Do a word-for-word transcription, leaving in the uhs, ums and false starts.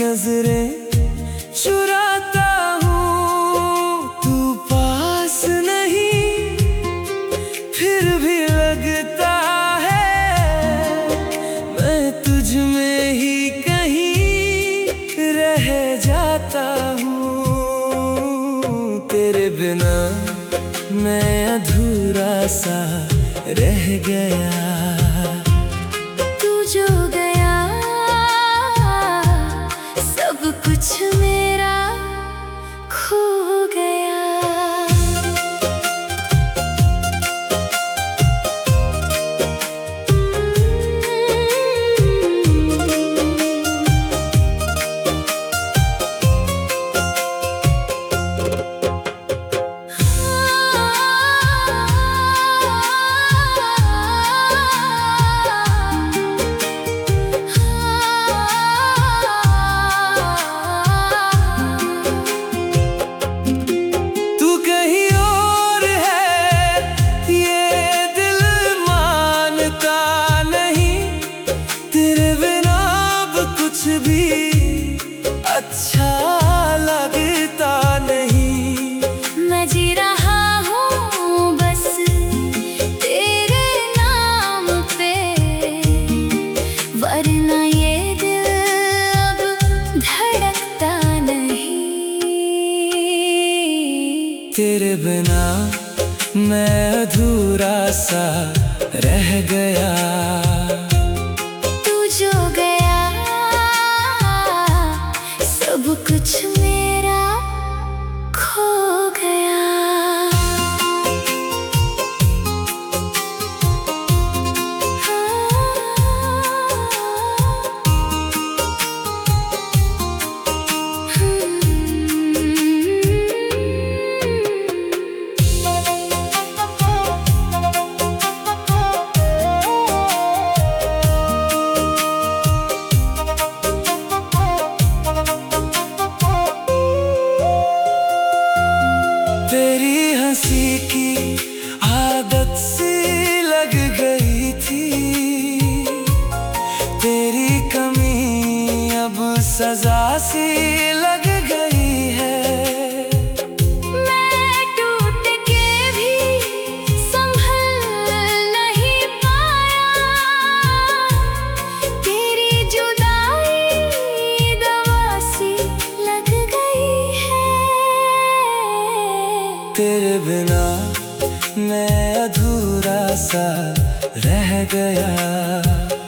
नजरें चुराता हूँ, तू पास नहीं फिर भी लगता है मैं तुझ में ही कहीं रह जाता हूँ। तेरे बिना मैं अधूरा सा रह गया। तू जो गया सब कुछ मेरा खो गया। अच्छा लगता नहीं, मैं जी रहा हूँ बस तेरे नाम पे, वरना ये दिल अब धड़कता नहीं। तेरे बिना मैं अधूरा सा रह गया। तू जो गया सब कुछ मेरा खो गया। तेरी हंसी की आदत सी लग गई थी, तेरी कमी अब सजा सी लग गई है। मैं टूट के भी संभल नहीं पाया, तेरी जुदाई दवा सी लग गई है। तेरे बिना मैं अधूरा सा रह गया।